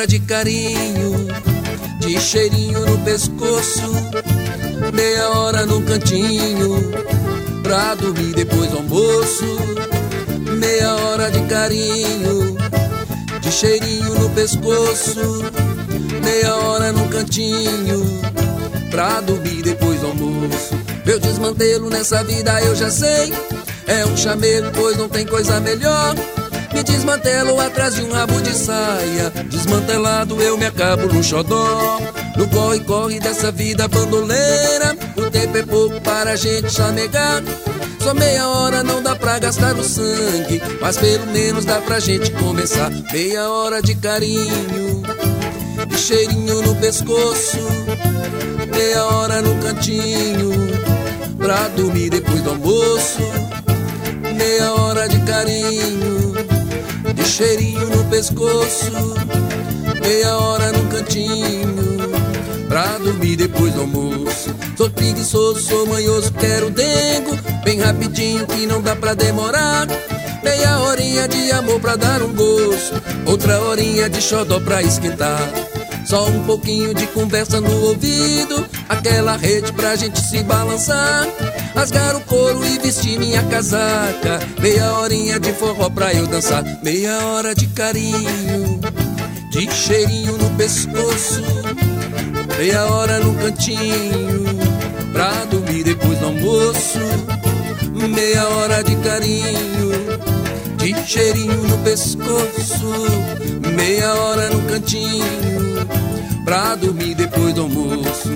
de carinho, de cheirinho no pescoço, meia hora no cantinho, pra dormir depois do almoço. Meia hora de carinho, de cheirinho no pescoço, meia hora no cantinho, pra dormir depois do almoço. Meu desmantelo nessa vida eu já sei, é um chamego, pois não tem coisa melhor. Me desmantelo atrás de um rabo de saia, desmantelado eu me acabo no xodó. No corre-corre dessa vida bandoleira, o tempo é pouco para a gente chamegar. Só meia hora não dá pra gastar o sangue, mas pelo menos dá pra gente começar. Meia hora de carinho, de cheirinho no pescoço, meia hora no cantinho, pra dormir depois do almoço. Meia hora de carinho, de cheirinho no pescoço, meia hora no cantinho, pra dormir depois do almoço. Sou preguiçoso, sou manhoso, quero dengo, bem rapidinho que não dá pra demorar. Meia horinha de amor pra dar um gosto, outra horinha de xodó pra esquentar. Só um pouquinho de conversa no ouvido, aquela rede pra gente se balançar. Rasgar o couro e vestir minha casaca, meia horinha de forró pra eu dançar. Meia hora de carinho, de cheirinho no pescoço, meia hora no cantinho, pra dormir depois do almoço. Meia hora de carinho, de cheirinho no pescoço, meia hora no cantinho, pra dormir depois do almoço.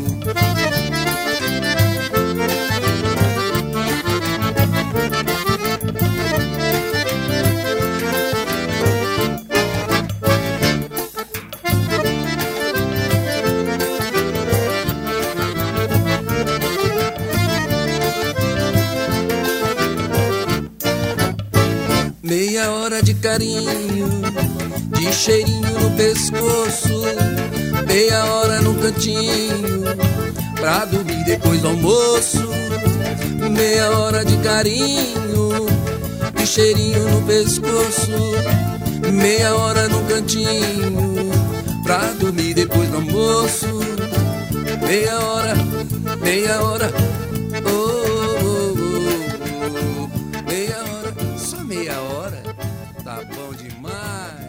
Meia hora de carinho, de cheirinho no pescoço, meia hora no cantinho, pra dormir depois do almoço. Meia hora de carinho, de cheirinho no pescoço, meia hora no cantinho, pra dormir depois do almoço. Meia hora, oh, oh, oh, oh. Meia hora, só meia hora, tá bom demais.